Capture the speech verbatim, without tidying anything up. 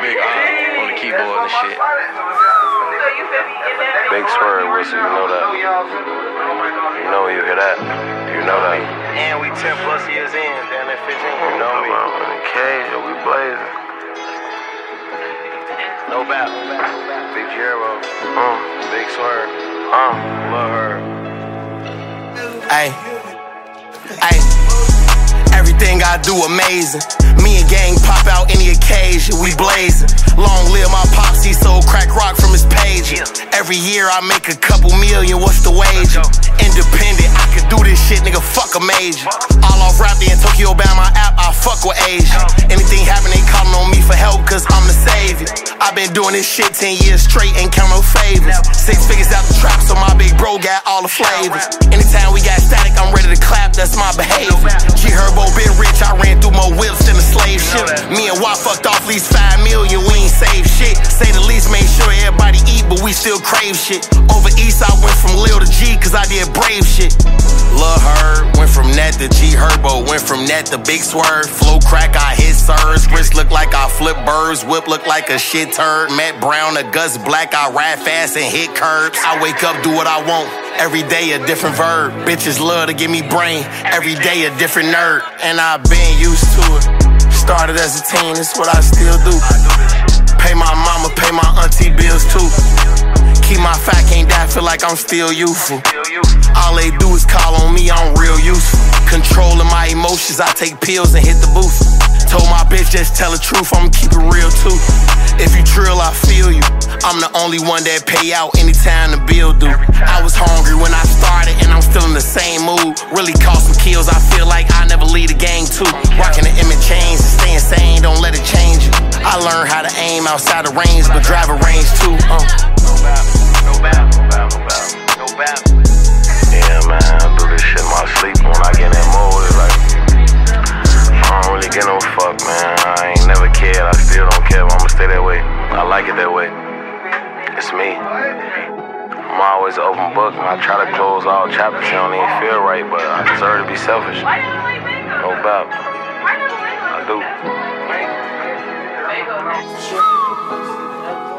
Big eye on the keyboard and shit. Big Swerve, Whistle, you know that. You know you hear that. You know that. And we ten plus years in, damn that fifteen. You know me. In the cage, we blazing. No battle. Big Jero. Uh, Big Swerve. Uh, love her. Ay, ay, everything I do amazing. Me and gang pop out any occasion, we blazing. Long live my pops, he sold crack rock from his page. Every year I make a couple million, what's the wage? Independent, I could do this shit, nigga, fuck a major. All off rap in Tokyo Bound my app, I fuck with Asia. Anything happen, they calling on me for help, cause I'm the savior. I've been doing this shit ten years straight, ain't count no favors. Six figures out the trap, so my big bro got all the flavors. Anytime we got static, I'm ready to clap, that's my behavior. G Herbo been rich, I ran through more whips than a slave ship. Me and Watt fucked off at least five million, we ain't saved shit. Say the least, made sure everybody eat, but we still crave shit. Over east, I went from Lil to G, cause I did brave shit. Lil Herb, went from that to G Herbo, went from that to Big Swerve. Flow crack, I hit sirs. Wrist look like I flip birds, whip look like a shit turd. Matt Brown, a Gus Black, I ride fast and hit curbs. I wake up, do what I want. Every day a different verb. Bitches love to give me brain. Every day a different nerd. And I've been used to it. Started as a teen, it's what I still do. Pay my mama, pay my auntie bills too. Keep my fat, can't die, feel like I'm still youthful. All they do is call on me, I'm real useful. Controlling my emotions, I take pills and hit the booth. Told my bitch just tell the truth, I'ma keep it real too. If you drill, I feel you. I'm the only one that pay out anytime the bill do. I was hungry when I started and I'm still in the same mood. Really cost some kills, I feel like I never lead a gang too. Rocking the image chains and stay insane, don't let it change you. I learned how to aim outside the range, but drive a range too. Uh. No battle, no battle, no battle, no battle, no battle. Yeah, man, I do this shit in my sleep. When I get in that mode, it's like I don't really get no fuck, man. I ain't never cared. I still don't care. I'ma stay that way. I like it that way. It's me. I'm always an open book, and I try to close all chapters. It don't even feel right, but I deserve to be selfish. No doubt. I do.